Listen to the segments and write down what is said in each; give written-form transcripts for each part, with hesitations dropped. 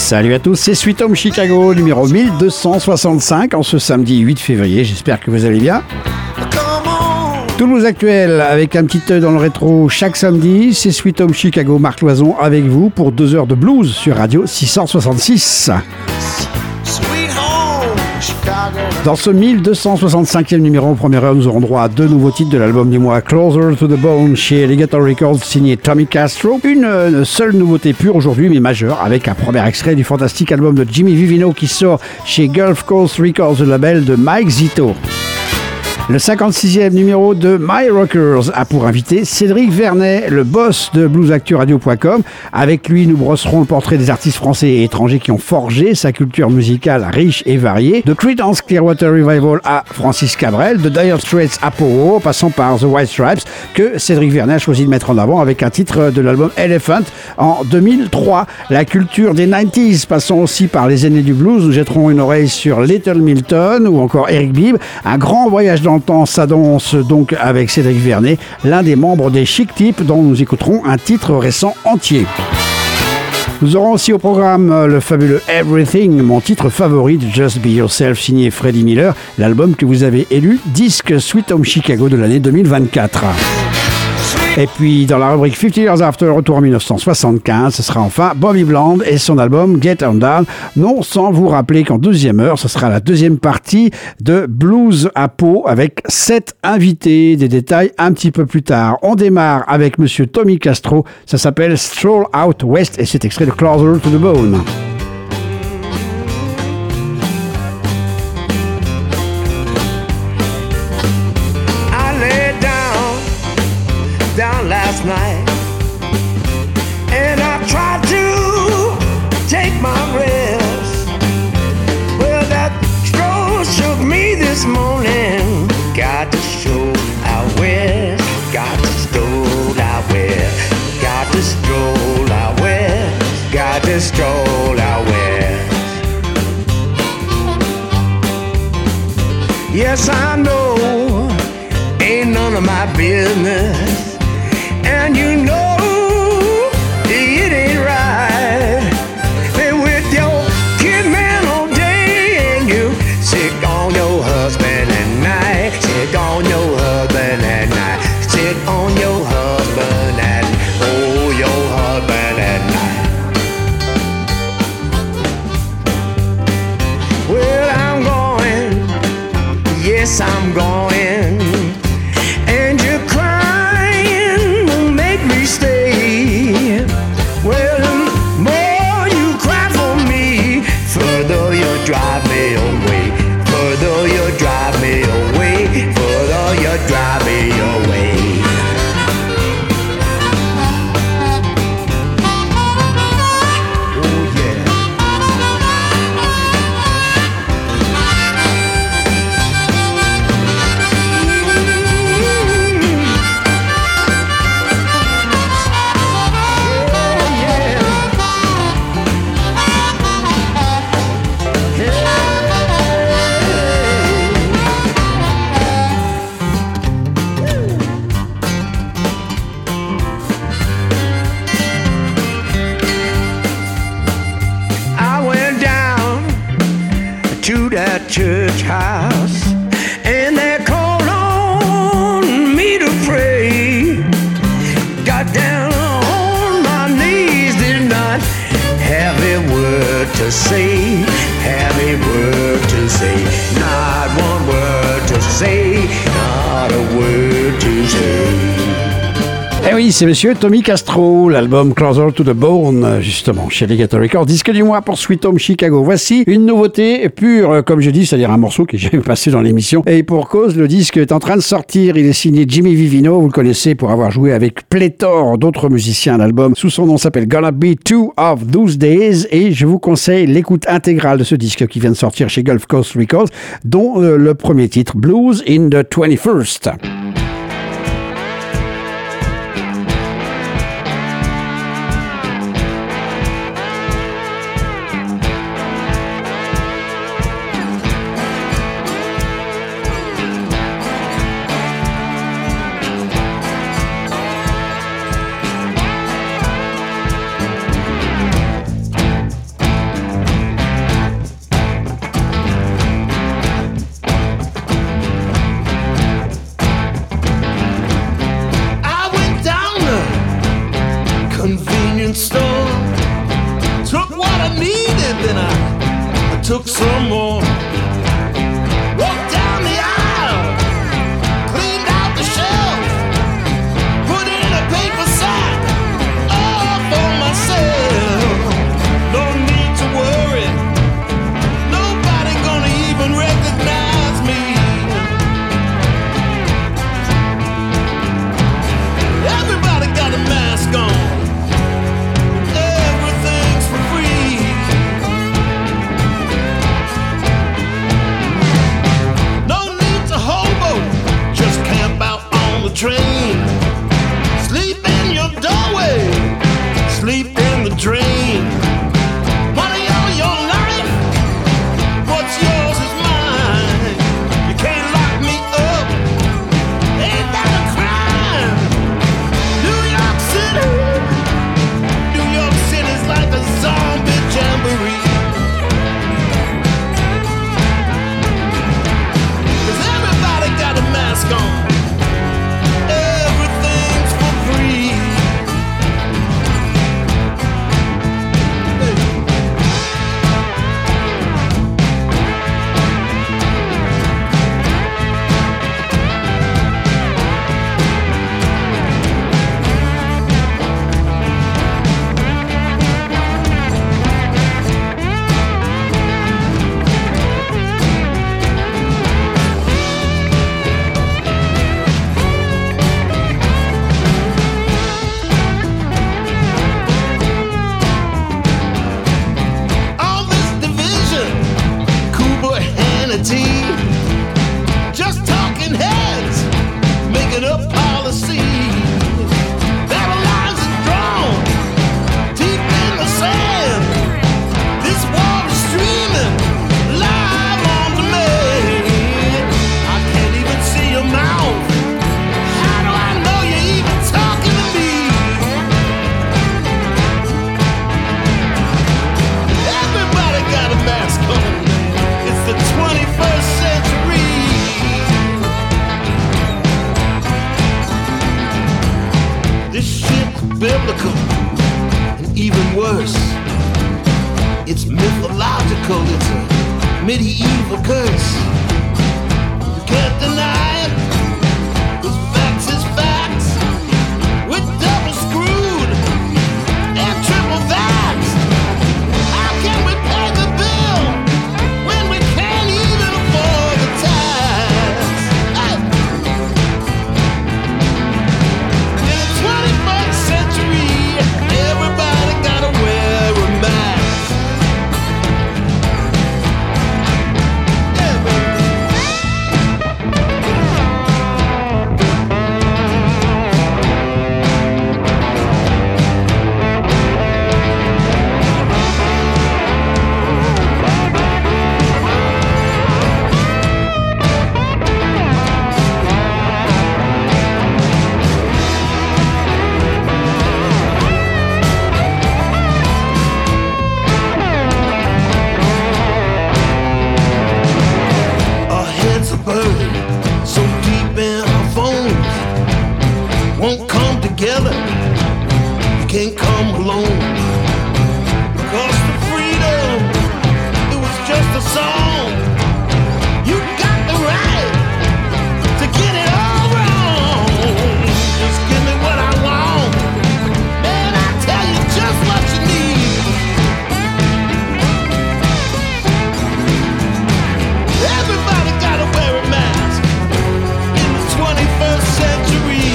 Salut à tous, c'est Sweet Home Chicago, numéro 1265, en ce samedi 8 février. J'espère que vous allez bien. Toulouse Actuel, avec un petit œil dans le rétro chaque samedi. C'est Sweet Home Chicago, Marc Loison, avec vous pour 2 heures de blues sur Radio 666. Dans ce 1265e numéro, en première heure, nous aurons droit à 2 nouveaux titres de l'album du mois, Closer to the Bone, chez Alligator Records, signé Tommy Castro. Une seule nouveauté pure aujourd'hui, mais majeure, avec un premier extrait du fantastique album de Jimmy Vivino qui sort chez Gulf Coast Records, le label de Mike Zito. Le 56e numéro de My Rockers a pour invité Cédric Vernet, le boss de bluesacturadio.com. Avec lui, nous brosserons le portrait des artistes français et étrangers qui ont forgé sa culture musicale riche et variée. De Creedence Clearwater Revival à Francis Cabrel, de Dire Straits à Power, passant par The White Stripes, que Cédric Vernet a choisi de mettre en avant avec un titre de l'album Elephant en 2003. La culture des 90s, passant aussi par les aînés du blues. Nous jetterons une oreille sur Little Milton ou encore Eric Bibb. Un grand voyage dans le temps s'annonce donc avec Cédric Vernet, l'un des membres des Chic Types, dont nous écouterons un titre récent entier. Nous aurons aussi au programme le fabuleux Everything, mon titre favori de Just Be Yourself, signé Freddie Miller, l'album que vous avez élu disque Sweet Home Chicago de l'année 2024. Et puis, dans la rubrique 50 Years After, retour en 1975, ce sera enfin Bobby Bland et son album Get On Down. Non, sans vous rappeler qu'en deuxième heure, ce sera la deuxième partie de Blues à Pau avec 7 invités. Des détails un petit peu plus tard. On démarre avec monsieur Tommy Castro. Ça s'appelle Stroll Out West et c'est extrait de Closer to the Bone. Last night, and I tried to take my rest. Well, that stroll shook me this morning. Got to stroll out west. Got to stroll out west. Got to stroll out west. Got to stroll out west. Yes, I know, ain't none of my business. And you know it ain't right. Been with your kid man all day, and you sick on your husband at night. Sick on your husband at night. Sick on your husband at your husband at night. Well, I'm going. Yes, I'm going. And you're crying. Stay. Well, the more you cry for me, further you drive me away. Further you drive me away. Further you drive me away. Oh yeah. Church house, and they called on me to pray. Got down on my knees, did not have a word to say. Have a word to say, not one word to say, not a word to say. Eh oui, c'est monsieur Tommy Castro, l'album Closer to the Bone, justement, chez Alligator Records, disque du mois pour Sweet Home Chicago. Voici une nouveauté pure, comme je dis, c'est-à-dire un morceau qui est jamais passé dans l'émission. Et pour cause, le disque est en train de sortir. Il est signé Jimmy Vivino, vous le connaissez pour avoir joué avec pléthore d'autres musiciens. L'album sous son nom s'appelle Gonna Be Two of Those Days. Et je vous conseille l'écoute intégrale de ce disque qui vient de sortir chez Gulf Coast Records, dont le premier titre, Blues in the 21st. convenience store. Took what I needed, then I took some more. Walked down the aisle, cleaned out the shelf, put in a paper sack, all for myself. No need to worry, nobody gonna even recognize me. Everybody got a mask on, everything's for free. No need to hobo, just camp out on the train. Sleep in your doorway, sleep in the drain. Money on your life, what's yours is mine. You can't lock me up, ain't that a crime? New York City's like a zombie jamboree. 'Cause everybody got a mask on, everything's for free. All this division, Cuba Hannity, just talking heads, making up policy. Battle lines are drawn deep in the sand. This war is streaming live on demand. I can't even see your mouth. How do I know you're even talking to me? Everybody got a mask on. It's the 21st century. This shit's biblical, and even worse, it's mythological. It's a medieval curse. You can't deny it, 'cause facts is facts. We're double screwed and triple vaxxed. How can we pay the bill when we can't even afford the tax? In the 21st century, everybody gotta wear a mask. Our heads are buried so deep in our phones, won't come together. You can't come alone. Cost of freedom, it was just a song. You got the right to get it all wrong. Just give me what I want, and I'll tell you just what you need. Everybody gotta wear a mask in the 21st century.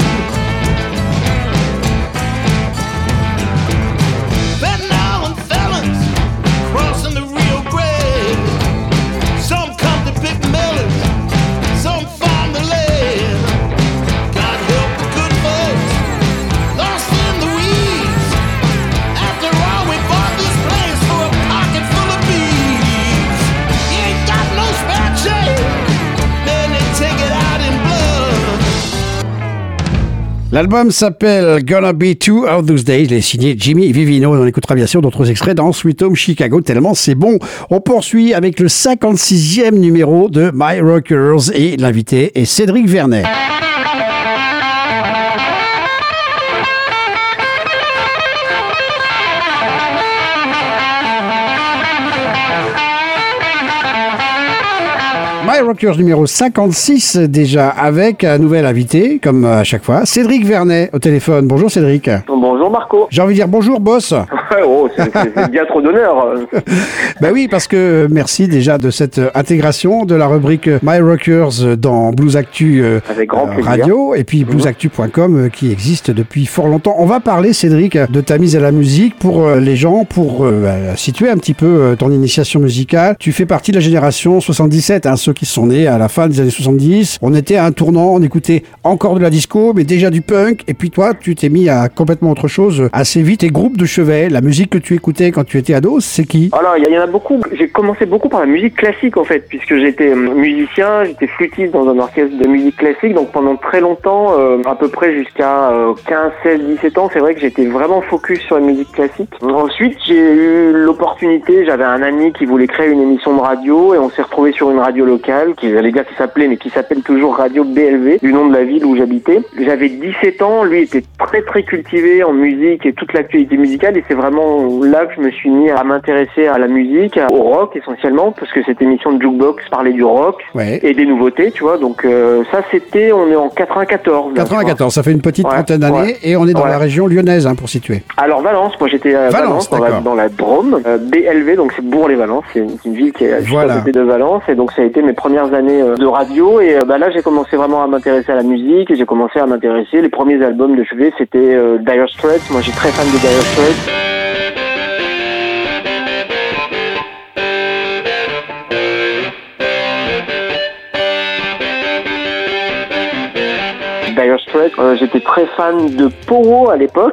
Fentanyl and felons crossing the Rio Grande. Some come to pick melons, some farm the land. God help the good folks lost in the weeds. After all, we bought this place for a pocket full of beads. You ain't got no spare change, then they take it out in blood. L'album s'appelle Gonna Be Two of Those Days. Il est signé Jimmy Vivino. On écoutera bien sûr d'autres extraits dans Sweet Home Chicago, tellement c'est bon. On poursuit avec le 56e numéro de My Rockers et l'invité est Cédric Vernet. My Rockers numéro 56 déjà, avec un nouvel invité, comme à chaque fois, Cédric Vernet au téléphone. Bonjour Cédric. Bonjour Marco. J'ai envie de dire bonjour boss. Oh, c'est bien trop d'honneur. Ben oui, parce que merci déjà de cette intégration de la rubrique My Rockers dans Blues Actu Avec grand plaisir. Radio et puis bluesactu.com qui existe depuis fort longtemps. On va parler, Cédric, de ta mise à la musique pour les gens, pour situer un petit peu ton initiation musicale. Tu fais partie de la génération 77, hein, ceux qui sont nés à la fin des années 70. On était à un tournant, on écoutait encore de la disco, mais déjà du punk. Et puis toi, tu t'es mis à complètement autre chose assez vite. Et groupe de chevet, la musique que tu écoutais quand tu étais ado, c'est qui? Alors, il y en a beaucoup. J'ai commencé beaucoup par la musique classique, en fait, puisque j'étais musicien, j'étais flûtiste dans un orchestre de musique classique. Donc, pendant très longtemps, à peu près jusqu'à 15, 16, 17 ans, c'est vrai que j'étais vraiment focus sur la musique classique. Ensuite, j'ai eu l'opportunité, j'avais un ami qui voulait créer une émission de radio et on s'est retrouvé sur une radio locale, qui j'allais dire qui s'appelait, mais qui s'appelle toujours Radio BLV, du nom de la ville où j'habitais. J'avais 17 ans, lui était très très cultivé en musique et toute l'actualité musicale et c'est vraiment là que je me suis mis à m'intéresser à la musique, au rock essentiellement, parce que cette émission de Jukebox parlait du rock et des nouveautés, tu vois. Donc ça c'était, on est en 94. Là, 94, ça fait une petite trentaine d'années et on est dans la région lyonnaise, hein, pour situer. Alors Valence, moi j'étais à Valence dans la Drôme, BLV, donc c'est Bourg-les-Valence, c'est une ville qui est juste à côté de Valence et donc ça a été mes premières années de radio et là j'ai commencé vraiment à m'intéresser à la musique et j'ai commencé à m'intéresser, les premiers albums de chevet c'était Dire Straits, moi j'ai très fan de Dire Straits. Dire Straits, j'étais très fan de Powo à l'époque.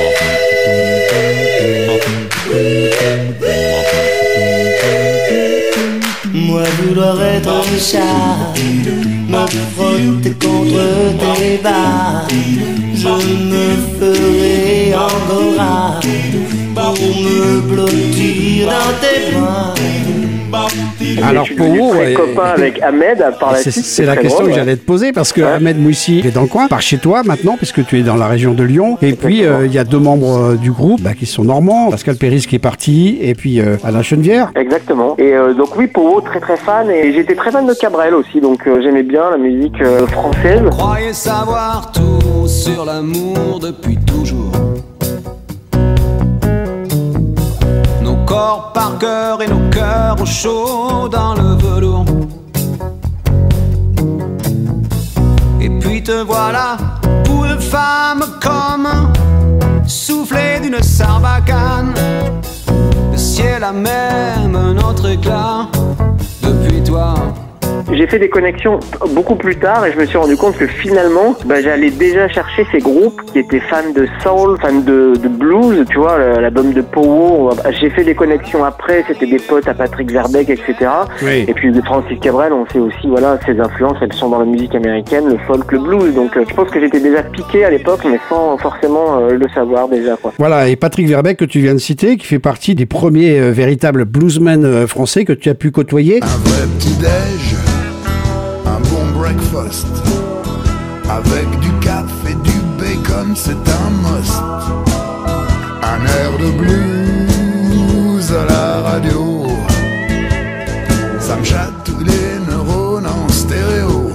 Moi vouloir être un chat, me frotter contre tes bas, je me ferai angora pour me blottir dans tes bras. Alors Powo, copain avec Ahmed par la suite. C'est la question que j'allais te poser parce que Ahmed Moussi est dans le coin, par chez toi maintenant, puisque tu es dans la région de Lyon. Et puis il y a deux membres du groupe qui sont normands, Pascal Péris qui est parti, et puis Alain Chenevière. Exactement. Et donc oui, Powo, très très fan, et j'étais très fan de Cabrel aussi, donc j'aimais bien la musique française. Croyez savoir tout sur l'amour depuis toujours. Nos corps par cœur et nos cœurs au chaud dans le velours. Et puis te voilà, pour de femmes comme soufflé d'une sarbacane. Le ciel a même un autre éclat depuis toi. J'ai fait des connexions beaucoup plus tard et je me suis rendu compte que finalement, j'allais déjà chercher ces groupes qui étaient fans de soul, fans de blues, tu vois, l'album de Powo. J'ai fait des connexions après, c'était des potes à Patrick Verbeek, etc. Oui. Et puis de Francis Cabrel, on sait aussi, voilà, ses influences, elles sont dans la musique américaine, le folk, le blues. Donc je pense que j'étais déjà piqué à l'époque, mais sans forcément le savoir déjà, quoi. Voilà, et Patrick Verbeek que tu viens de citer, qui fait partie des premiers véritables bluesmen français que tu as pu côtoyer. Un vrai petit-déj, un bon breakfast, avec du café, du bacon, c'est un must. Un air de blues à la radio, ça me chatouille les neurones en stéréo.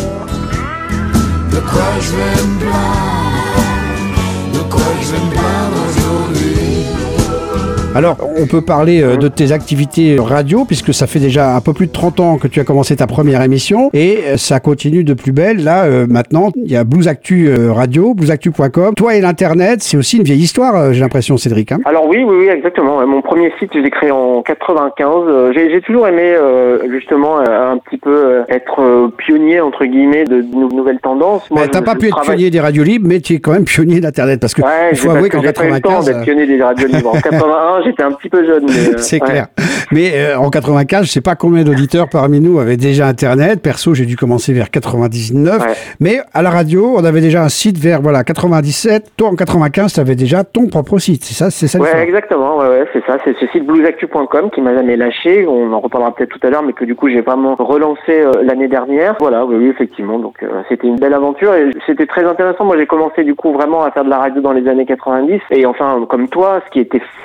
De quoi je vais me plaindre, de quoi je vais me plaindre aujourd'hui. Alors, on peut parler de tes activités radio, puisque ça fait déjà un peu plus de 30 ans que tu as commencé ta première émission, et ça continue de plus belle. Là, maintenant, il y a Blues Actu Radio, bluesactu.com. Toi et l'Internet, c'est aussi une vieille histoire, j'ai l'impression, Cédric. Hein. Alors oui, exactement. Mon premier site, je l'ai créé en 95. J'ai toujours aimé, justement, un petit peu être pionnier, entre guillemets, de nouvelles tendances. Moi, t'as pas pu être pionnier des radios libres, mais tu es quand même pionnier d'Internet, parce que il faut avouer qu'en 95... J'ai pas eu le temps d'être pionnier des radios libres. En 81, j'étais un petit peu jeune. C'est clair. Mais en 95, je sais pas combien d'auditeurs parmi nous avaient déjà Internet. Perso, j'ai dû commencer vers 99. Mais à la radio, on avait déjà un site vers 97. Toi, en 95, tu avais déjà ton propre site. C'est ça. Ouais, exactement. Ouais, c'est ça. C'est ce site bluesactu.com qui m'a jamais lâché. On en reparlera peut-être tout à l'heure, mais que du coup, j'ai vraiment relancé l'année dernière. Voilà, oui, effectivement. Donc, c'était une belle aventure et c'était très intéressant. Moi, j'ai commencé du coup vraiment à faire de la radio dans les années 90. Et enfin, comme toi, ce qui était fou avec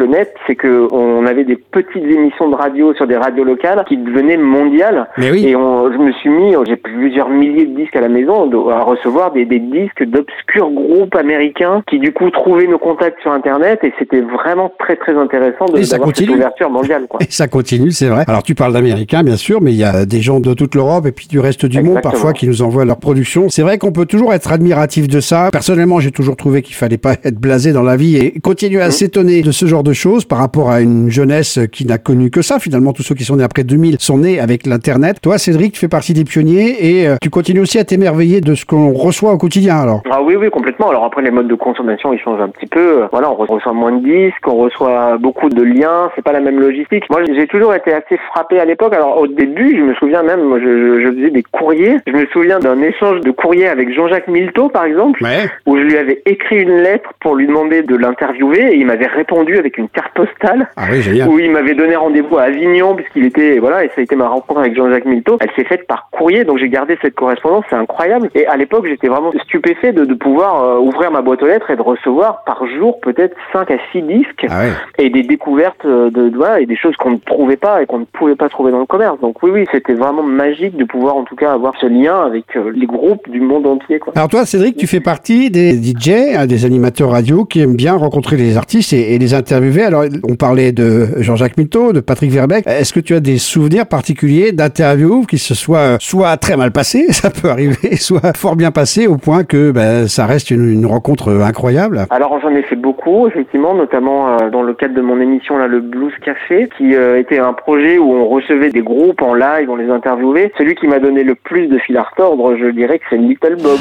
le net, c'est que on avait des petites émissions de radio sur des radios locales qui devenaient mondiales. Mais oui. Et je me suis mis, j'ai plusieurs milliers de disques à la maison, à recevoir des disques d'obscurs groupes américains qui du coup trouvaient nos contacts sur Internet, et c'était vraiment très très intéressant d'avoir cette ouverture mondiale, quoi. Et ça continue, c'est vrai. Alors tu parles d'Américains, bien sûr, mais il y a des gens de toute l'Europe et puis du reste du monde parfois qui nous envoient leurs productions. C'est vrai qu'on peut toujours être admiratif de ça. Personnellement, j'ai toujours trouvé qu'il fallait pas être blasé dans la vie et continuer à s'étonner de ce genre de choses par rapport à une jeunesse qui n'a connu que ça. Finalement, tous ceux qui sont nés après 2000 sont nés avec l'Internet. Toi, Cédric, tu fais partie des pionniers et tu continues aussi à t'émerveiller de ce qu'on reçoit au quotidien, alors. Ah oui, complètement. Alors après, les modes de consommation, ils changent un petit peu. Voilà, on reçoit moins de disques, on reçoit beaucoup de liens, c'est pas la même logistique. Moi, j'ai toujours été assez frappé à l'époque. Alors au début, je me souviens même, moi, je faisais des courriers. Je me souviens d'un échange de courriers avec Jean-Jacques Milteau, par exemple, où je lui avais écrit une lettre pour lui demander de l'interviewer et il m'avait répondu avec une carte postale. Ah oui, génial. Où il m'avait donné rendez-vous à Avignon puisqu'il était, voilà, et ça a été ma rencontre avec Jean-Jacques Milteau. Elle s'est faite par courrier, donc j'ai gardé cette correspondance, c'est incroyable. Et à l'époque, j'étais vraiment stupéfait de pouvoir ouvrir ma boîte aux lettres et de recevoir par jour peut-être 5 à 6 disques et des découvertes et des choses qu'on ne trouvait pas et qu'on ne pouvait pas trouver dans le commerce. Donc oui, c'était vraiment magique de pouvoir en tout cas avoir ce lien avec les groupes du monde entier, quoi. Alors toi, Cédric, tu fais partie des DJ, des animateurs radio qui aiment bien rencontrer les artistes et les interviewer. Alors on parlait de Jean-Jacques Milteau, de Patrick Verbeek. Est-ce que tu as des souvenirs particuliers d'interviews qui se soient soit très mal passées, ça peut arriver, soit fort bien passées au point que ça reste une rencontre incroyable? Alors j'en ai fait beaucoup, effectivement, notamment dans le cadre de mon émission là, le Blues Café, qui était un projet où on recevait des groupes en live, on les interviewait. Celui qui m'a donné le plus de fil à retordre, je dirais que c'est Little Bob.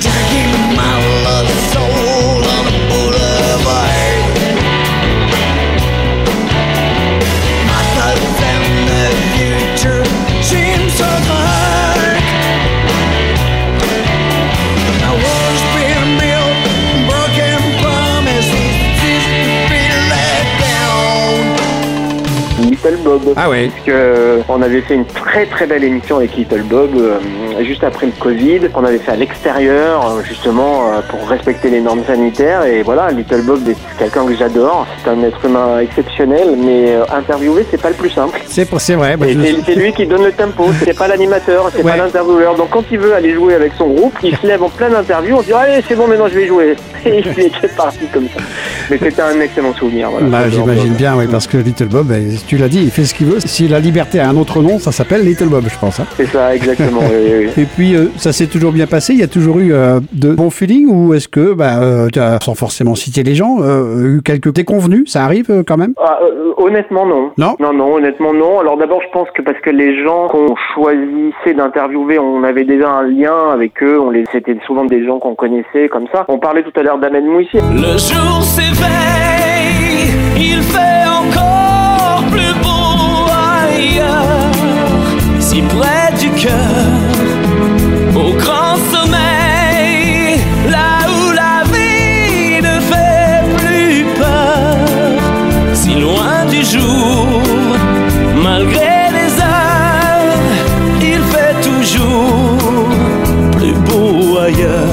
Little Bob. Ah ouais. Parce que on avait fait une très très belle émission avec Little Bob juste après le Covid. On avait fait à l'extérieur justement pour respecter les normes sanitaires. Et voilà, Little Bob c'est quelqu'un que j'adore. C'est un être humain exceptionnel, mais interviewer c'est pas le plus simple. C'est vrai. C'est lui qui donne le tempo. C'est pas l'animateur, c'est pas l'intervieweur. Donc quand il veut aller jouer avec son groupe, il se lève en pleine interview. On dit allez c'est bon maintenant je vais jouer. Et il était parti comme ça. Mais c'était un excellent souvenir. Voilà. J'imagine bien, oui, parce que Little Bob, tu l'as dit, il fait ce qu'il veut. Si la liberté a un autre nom, ça s'appelle Little Bob, je pense. Hein. C'est ça, exactement. oui. Et puis, ça s'est toujours bien passé. Il y a toujours eu de bons feelings, ou est-ce que, tu as, sans forcément citer les gens, eu quelques déconvenus? Ça arrive quand même? Honnêtement, non. Non, honnêtement, non. Alors d'abord, je pense que parce que les gens qu'on choisissait d'interviewer, on avait déjà un lien avec eux. C'était souvent des gens qu'on connaissait, comme ça. On parlait tout à l'heure d'Ahmed Mouissi. Le jour s'éveille, il fait encore plus beau ailleurs, si près du cœur, au grand sommeil, là où la vie ne fait plus peur, si loin du jour, malgré les heures, il fait toujours plus beau ailleurs.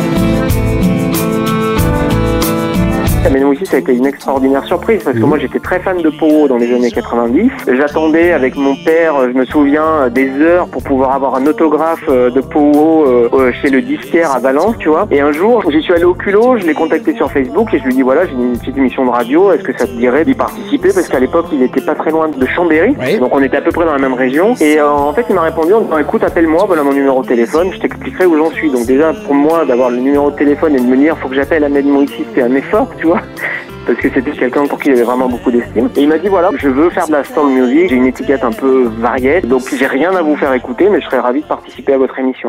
Mais nous aussi, ça a été une extraordinaire surprise parce que moi j'étais très fan de Powo dans les années 90. J'attendais avec mon père, je me souviens, des heures pour pouvoir avoir un autographe de Powo chez le disquaire à Valence, tu vois. Et un jour, j'y suis allé au culot, je l'ai contacté sur Facebook et je lui ai dit voilà, j'ai une petite émission de radio, est-ce que ça te dirait d'y participer? Parce qu'à l'époque, il était pas très loin de Chambéry, donc on était à peu près dans la même région. Et en fait, il m'a répondu en disant écoute, appelle-moi, voilà mon numéro de téléphone, je t'expliquerai où j'en suis. Donc déjà, pour moi, d'avoir le numéro de téléphone et de me dire faut que j'appelle Ahmed Mouissi, c'était un effort, tu vois. Parce que c'était quelqu'un pour qui il avait vraiment beaucoup d'estime. Et il m'a dit voilà, je veux faire de la soul music, j'ai une étiquette un peu variée, donc j'ai rien à vous faire écouter, mais je serais ravi de participer à votre émission.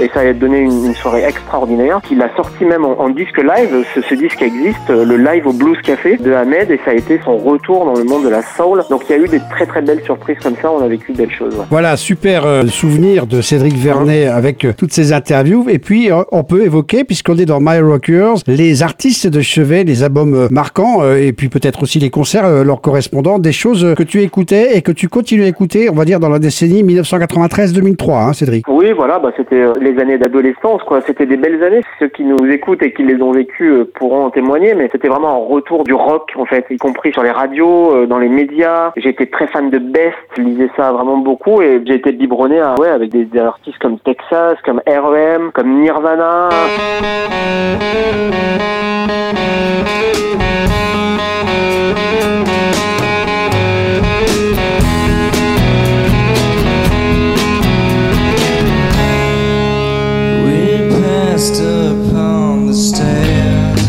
et ça a donné une soirée extraordinaire. Il a sorti même en disque live, ce disque existe, le live au Blues Café de Ahmed, et ça a été son retour dans le monde de la soul. Donc il y a eu des très très belles surprises comme ça, on a vécu de belles choses. Ouais. Voilà, super souvenir de Cédric Vernet avec toutes ces interviews. Et puis on peut évoquer, puisqu'on est dans My Rockers, les artistes de chevet, les albums marquants, et puis peut-être aussi les concerts, leurs correspondants, des choses que tu écoutais et que tu continues à écouter, on va dire dans la décennie 1993-2003, hein, Cédric. Oui, voilà, c'était les années d'adolescence, quoi. C'était des belles années. Ceux qui nous écoutent et qui les ont vécues pourront en témoigner, mais c'était vraiment un retour du rock, en fait, y compris sur les radios, dans les médias. J'ai été très fan de Best, je lisais ça vraiment beaucoup, et j'ai été biberonné avec des artistes comme Texas, comme R.E.M., comme Nirvana. Upon the stairs,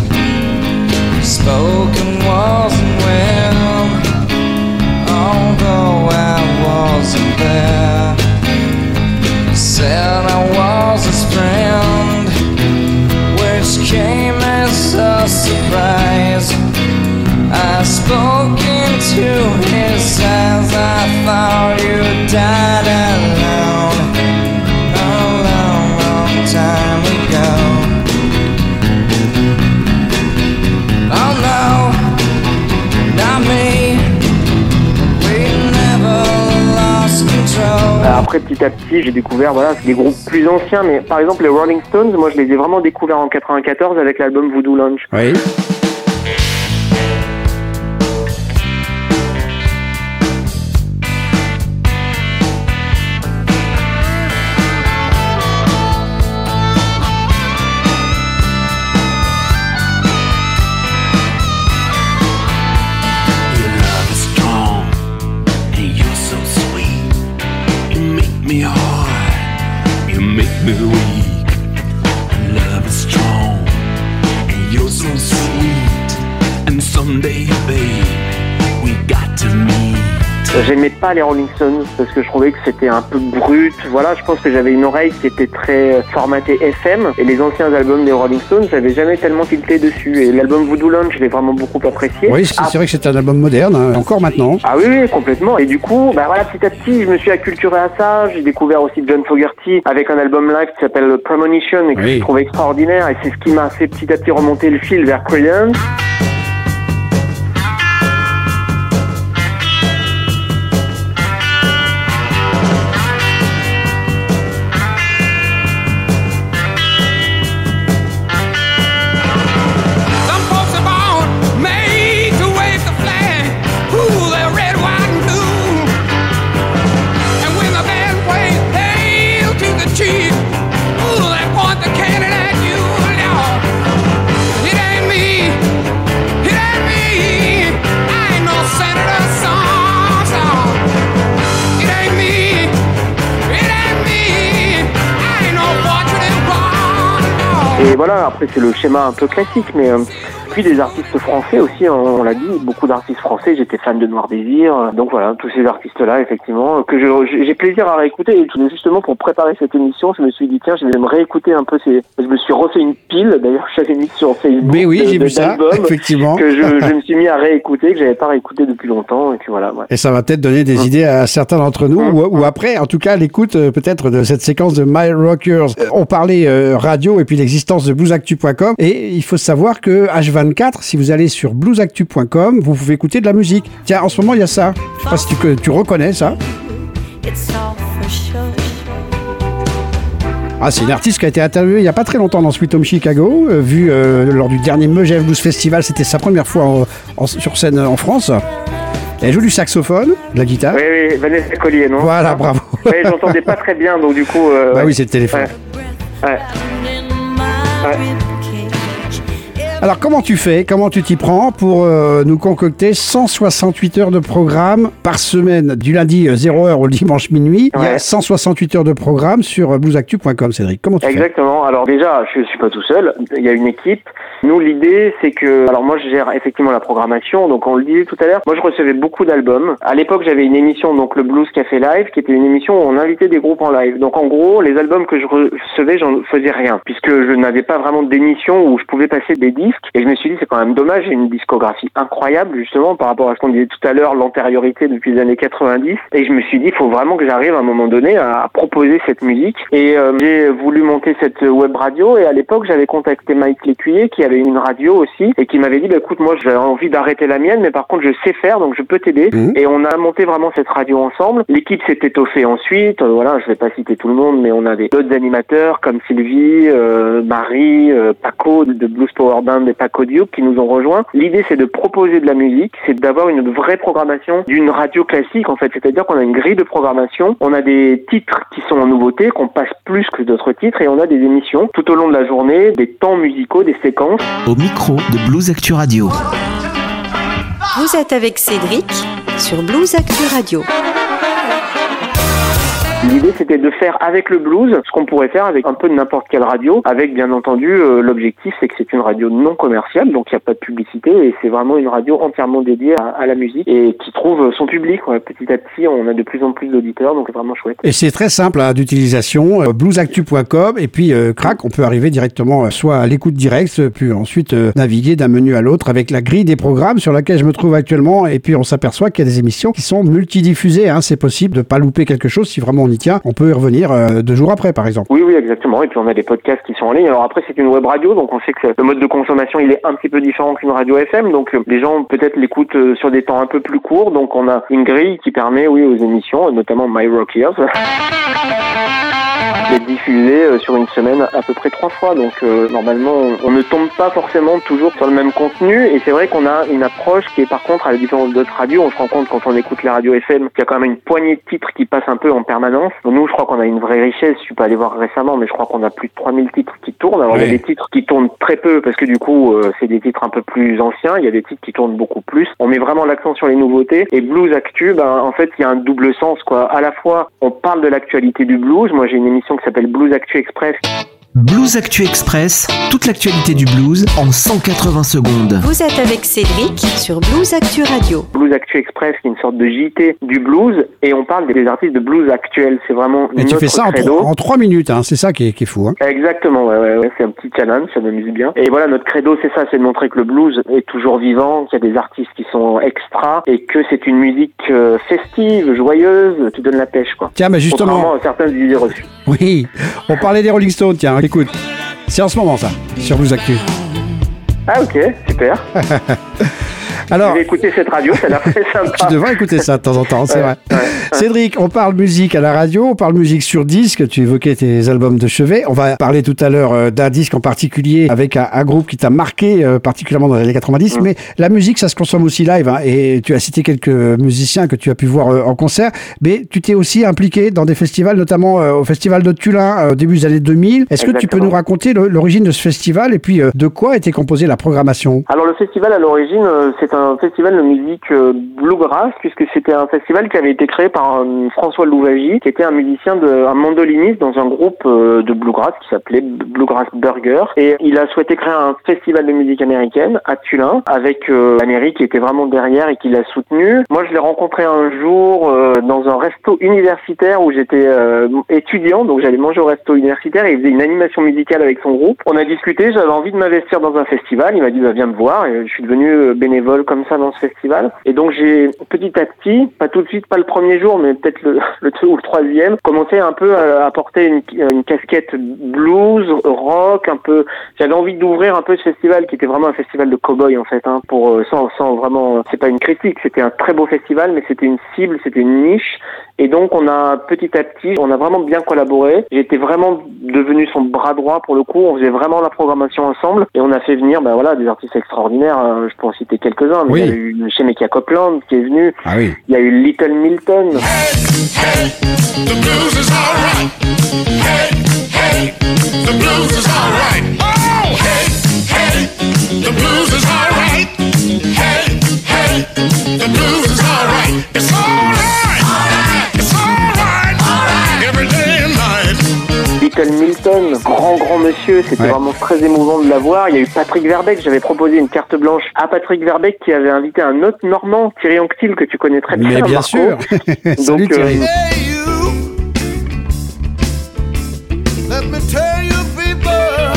spoken wasn't well, although I wasn't there. Said I was his friend, which came as a surprise. I spoke into his eyes, I thought you died alone, a long, long time ago. Oh no, not me, we never lost control. Après, petit à petit, j'ai découvert des groupes plus anciens, mais par exemple les Rolling Stones, moi je les ai vraiment découverts en 94 avec l'album Voodoo Lounge. Oui. Me hard, you make me weak. Love is strong, and you're so sweet. And someday, babe, we got to meet. J'aimais pas les Rolling Stones parce que je trouvais que c'était un peu brut. Voilà, je pense que j'avais une oreille qui était très formatée FM, et les anciens albums des Rolling Stones, j'avais jamais tellement tilté dessus. Et l'album Voodoo Lounge, je l'ai vraiment beaucoup apprécié. Oui, c'est vrai que c'est un album moderne, hein, encore maintenant. Ah oui, complètement. Et du coup, petit à petit, je me suis acculturé à ça. J'ai découvert aussi John Fogerty avec un album live qui s'appelle Premonition et que je trouvais extraordinaire. Et c'est ce qui m'a fait petit à petit remonter le fil vers Creedence. Et voilà, après c'est le schéma un peu classique, mais puis des artistes français aussi, on l'a dit, beaucoup d'artistes français, j'étais fan de Noir Désir, donc voilà, tous ces artistes-là, effectivement, que j'ai plaisir à réécouter, et justement pour préparer cette émission, je me suis dit, tiens, je vais me réécouter un peu je me suis refait une pile, d'ailleurs, j'avais mis sur Facebook. Mais oui, j'ai vu ça, effectivement. Que je me suis mis à réécouter, que j'avais pas réécouté depuis longtemps, et puis voilà. Ouais. Et ça va peut-être donner des idées à certains d'entre nous, ou après, en tout cas, l'écoute peut-être de cette séquence de My Rockers. On parlait radio et puis l'existence de bluesactu.com, et il faut savoir que H24, si vous allez sur bluesactu.com, vous pouvez écouter de la musique. Tiens, en ce moment, il y a ça. Je sais pas si tu reconnais ça. Ah, c'est une artiste qui a été interviewée il n'y a pas très longtemps dans Sweet Home Chicago, vue lors du dernier Megève Blues Festival. C'était sa première fois sur scène en France. Elle joue du saxophone, de la guitare. Oui, Vanessa Collier, non? Voilà, bravo. Oui, j'entendais pas très bien, donc du coup... Bah oui, c'est le téléphone. Ouais. Alors comment tu fais, comment tu t'y prends pour nous concocter 168 heures de programme par semaine, du lundi 0h au dimanche minuit. Il y a 168 heures de programme sur bluesactu.com, Cédric. Comment tu fais? Exactement. Alors déjà, je suis pas tout seul. Il y a une équipe. Nous, l'idée, c'est que... Alors moi, je gère effectivement la programmation. Donc on le disait tout à l'heure, moi je recevais beaucoup d'albums. À l'époque, j'avais une émission, donc le Blues Café Live, qui était une émission où on invitait des groupes en live. Donc en gros, les albums que je recevais, j'en faisais rien, puisque je n'avais pas vraiment d'émission où je pouvais passer des disques. Et je me suis dit, c'est quand même dommage, j'ai une discographie incroyable, justement, par rapport à ce qu'on disait tout à l'heure, l'antériorité depuis les années 90. Et je me suis dit, il faut vraiment que j'arrive à un moment donné à proposer cette musique. Et j'ai voulu monter cette web radio. Et à l'époque, j'avais contacté Mike Lécuyer, qui avait une radio aussi, et qui m'avait dit, bah, écoute, moi, j'ai envie d'arrêter la mienne, mais par contre, je sais faire, donc je peux t'aider. Et on a monté vraiment cette radio ensemble. L'équipe s'est étoffée ensuite. Voilà, je vais pas citer tout le monde, mais on a d'autres animateurs comme Sylvie, Marie, Paco de Blues Power Band et Paco Duke qui nous ont rejoints. L'idée, c'est de proposer de la musique, c'est d'avoir une vraie programmation d'une radio classique, en fait. C'est-à-dire qu'on a une grille de programmation, on a des titres qui sont en nouveauté, qu'on passe plus que d'autres titres, et on a des émissions tout au long de la journée, des temps musicaux, des séquences. Au micro de Blues Actu Radio. Vous êtes avec Cédric sur Blues Actu Radio. L'idée, c'était de faire avec le blues ce qu'on pourrait faire avec un peu de n'importe quelle radio, avec bien entendu l'objectif, c'est que c'est une radio non commerciale, donc il n'y a pas de publicité, et c'est vraiment une radio entièrement dédiée à la musique et qui trouve son public. Ouais. Petit à petit, on a de plus en plus d'auditeurs, donc c'est vraiment chouette. Et c'est très simple d'utilisation, bluesactu.com, et puis crac, on peut arriver directement soit à l'écoute directe, puis ensuite naviguer d'un menu à l'autre avec la grille des programmes sur laquelle je me trouve actuellement, et puis on s'aperçoit qu'il y a des émissions qui sont multidiffusées. C'est possible de pas louper quelque chose si vraiment on y tient. On peut y revenir 2 jours après, par exemple. Oui, exactement. Et puis on a des podcasts qui sont en ligne. Alors après, c'est une web radio, donc on sait que le mode de consommation, il est un petit peu différent qu'une radio FM. Donc les gens peut-être l'écoutent sur des temps un peu plus courts. Donc on a une grille qui permet, aux émissions, notamment My Rock Years, d'être diffusée sur une semaine à peu près 3 fois. Donc normalement, on ne tombe pas forcément toujours sur le même contenu. Et c'est vrai qu'on a une approche qui est, par contre, à la différence d'autres radios, on se rend compte quand on écoute les radios FM qu'il y a quand même une poignée de titres qui passent un peu en permanence. Donc, nous, je crois qu'on a une vraie richesse. Je suis pas allé voir récemment, mais je crois qu'on a plus de 3000 titres qui tournent. Alors il y a des titres qui tournent très peu parce que du coup, c'est des titres un peu plus anciens. Il y a des titres qui tournent beaucoup plus. On met vraiment l'accent sur les nouveautés. Et Blues Actu, en fait, il y a un double sens, quoi. À la fois, on parle de l'actualité du blues. Moi, j'ai une émission qui s'appelle Blues Actu Express. Blues Actu Express, toute l'actualité du blues en 180 secondes. Vous êtes avec Cédric sur Blues Actu Radio. Blues Actu Express, qui est une sorte de JT du blues, et on parle des artistes de blues actuels. C'est vraiment et notre tu fais ça en 3 minutes, c'est ça qui est fou. Exactement, ouais. C'est un petit challenge, ça m'amuse bien. Et voilà, notre credo, c'est ça, c'est de montrer que le blues est toujours vivant, qu'il y a des artistes qui sont extra, et que c'est une musique festive, joyeuse, qui donne la pêche, quoi. Tiens, mais justement... Contrairement à certaines idées reçues. Oui, on parlait des Rolling Stones, tiens, écoute. C'est en ce moment, ça, sur Blues Actu. Ah, ok, super. Alors, je vais écouter cette radio, ça a l'air très sympa. Tu devrais écouter ça de temps en temps, c'est vrai. Cédric, on parle musique à la radio, on parle musique sur disque, tu évoquais tes albums de chevet. On va parler tout à l'heure d'un disque en particulier avec un groupe qui t'a marqué particulièrement dans les années 90, mais la musique, ça se consomme aussi live, et tu as cité quelques musiciens que tu as pu voir en concert, mais tu t'es aussi impliqué dans des festivals, notamment au festival de Tullin au début des années 2000. Est-ce que tu peux nous raconter l'origine de ce festival et puis de quoi était composée la programmation? Alors le festival à l'origine, c'est un festival de musique bluegrass, puisque c'était un festival qui avait été créé par François Louvagie, qui était un musicien, un mandoliniste dans un groupe de bluegrass qui s'appelait Bluegrass Burger, et il a souhaité créer un festival de musique américaine à Tullin avec l'Amérique qui était vraiment derrière et qui l'a soutenu. Moi, je l'ai rencontré un jour dans un resto universitaire où j'étais étudiant, donc j'allais manger au resto universitaire et il faisait une animation musicale avec son groupe. On a discuté, j'avais envie de m'investir dans un festival, il m'a dit viens me voir, et je suis devenu bénévole comme ça dans ce festival. Et donc j'ai petit à petit, pas tout de suite, pas le premier jour, mais peut-être le 2 ou le 3e, commencé un peu à porter une casquette blues, rock, un peu. J'avais envie d'ouvrir un peu ce festival qui était vraiment un festival de cow-boy en fait, pour sans vraiment. C'est pas une critique, c'était un très beau festival, mais c'était une cible, c'était une niche. Et donc on a petit à petit, on a vraiment bien collaboré. J'étais vraiment devenu son bras droit pour le coup. On faisait vraiment la programmation ensemble et on a fait venir des artistes extraordinaires. Je peux en citer quelques-uns. Mais il y a eu Shemekia Copeland qui est venu. Ah oui. Il y a eu Little Milton. Hey, the blues is all right. Hey, the blues is all right. Oh, hey, the Little Milton, grand monsieur, c'était vraiment très émouvant de la voir. Il y a eu Patrick Verbeek, j'avais proposé une carte blanche à Patrick Verbeek qui avait invité un autre Normand, Thierry Anctil, que tu connais très bien. Mais bien Marco. sûr. Salut Donc, Thierry. Let me tell you, people,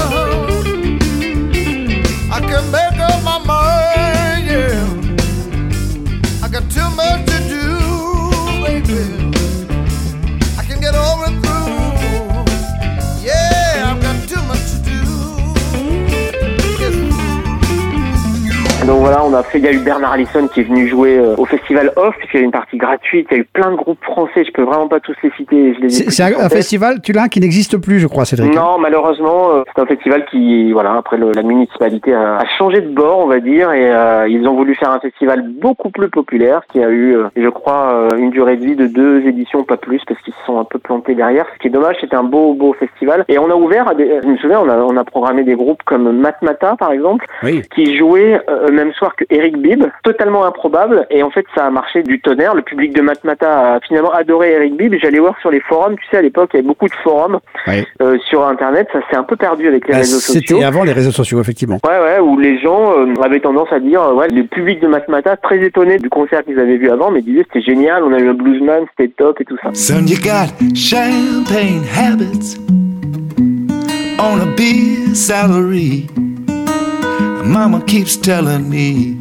I can make up my mind, yeah. I got too much to do, baby. I can get over it through. Yeah, I've got too much to do. Yes. Donc voilà, il y a eu Bernard Allison qui est venu jouer au festival Off, puisqu'il y a eu une partie gratuite, il y a eu plein de groupes français, je peux vraiment pas tous les citer. C'est un festival, tu l'as, qui n'existe plus, je crois, Cédric. Non, malheureusement, c'est un festival qui, voilà, après la municipalité a changé de bord, on va dire, et ils ont voulu faire un festival beaucoup plus populaire, qui a eu, je crois, une durée de vie de 2 éditions, pas plus, parce qu'ils se sont un peu plantés derrière. Ce qui est dommage, c'était un beau festival. Et on a ouvert à je me souviens, on a programmé des groupes comme Matmata, par exemple, qui jouaient le même soir que Eric Bibb, totalement improbable, et en fait, ça a marché du tonnerre. Le public de Matmata a finalement adoré Eric Bibb. J'allais voir sur les forums, tu sais, à l'époque, il y avait beaucoup de forums sur Internet. Ça s'est un peu perdu avec les réseaux sociaux. C'était avant les réseaux sociaux, effectivement. Ouais, où les gens avaient tendance à dire, le public de Matmata, très étonné du concert qu'ils avaient vu avant, mais disaient c'était génial, on a eu un bluesman, c'était top et tout ça. Son, you got champagne habits on a beer salary. Mama keeps telling me,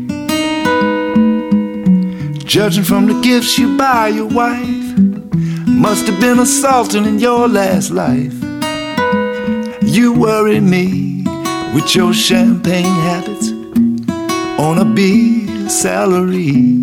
judging from the gifts you buy your wife, must have been assaulting in your last life. You worry me with your champagne habits on a beer salary.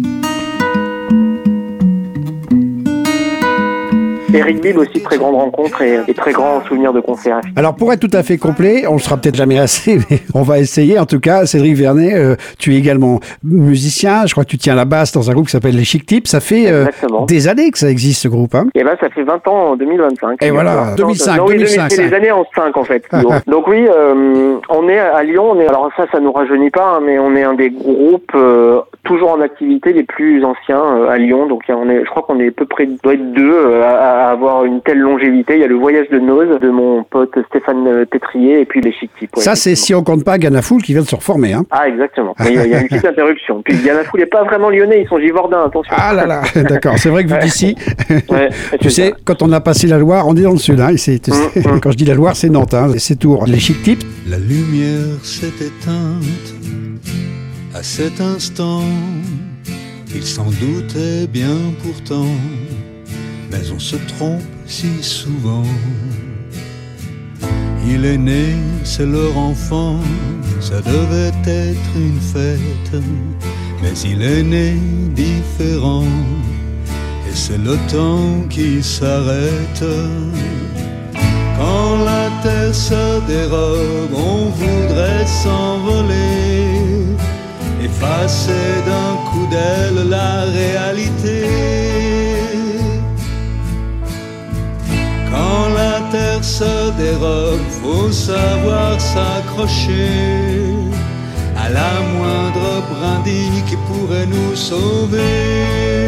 Eric Bibb aussi, très grande rencontre et très grand souvenir de concert. Alors pour être tout à fait complet, on ne sera peut-être jamais assez, mais on va essayer. En tout cas, Cédric Vernet, tu es également musicien. Je crois que tu tiens la basse dans un groupe qui s'appelle les Chic Tips. Ça fait des années que ça existe, ce groupe. Hein. Et ben ça fait 20 ans en 2025. Et voilà, 2005. Non, 2005. C'est les années en 5 en fait. Donc oui, on est à Lyon. Alors ça nous rajeunit pas, hein, mais on est un des groupes toujours en activité les plus anciens à Lyon. Donc je crois qu'on est à peu près, doit être 2 à avoir une telle longévité. Il y a le Voyage de Noz de mon pote Stéphane Tétrier et puis les Chic Tips. Ça, c'est si on compte pas Ganafoul qui vient de se reformer. Hein. Ah, exactement. Mais il y a une petite interruption. Puis Ganafoul n'est pas vraiment lyonnais, ils sont givordins, attention. Ah là là, d'accord. C'est vrai que vu d'ici, tu sais, quand on a passé la Loire, on est dans le sud. Hein, quand je dis la Loire, c'est Nantes, hein, c'est Tours. Les Chic Tips. La lumière s'est éteinte à cet instant. Il s'en doutait bien pourtant. Mais on se trompe si souvent. Il est né, c'est leur enfant, ça devait être une fête. Mais il est né différent, et c'est le temps qui s'arrête. Quand la terre se dérobe, on voudrait s'envoler, effacer d'un coup d'aile la réalité. Quand la terre se dérobe, faut savoir s'accrocher à la moindre brindille qui pourrait nous sauver.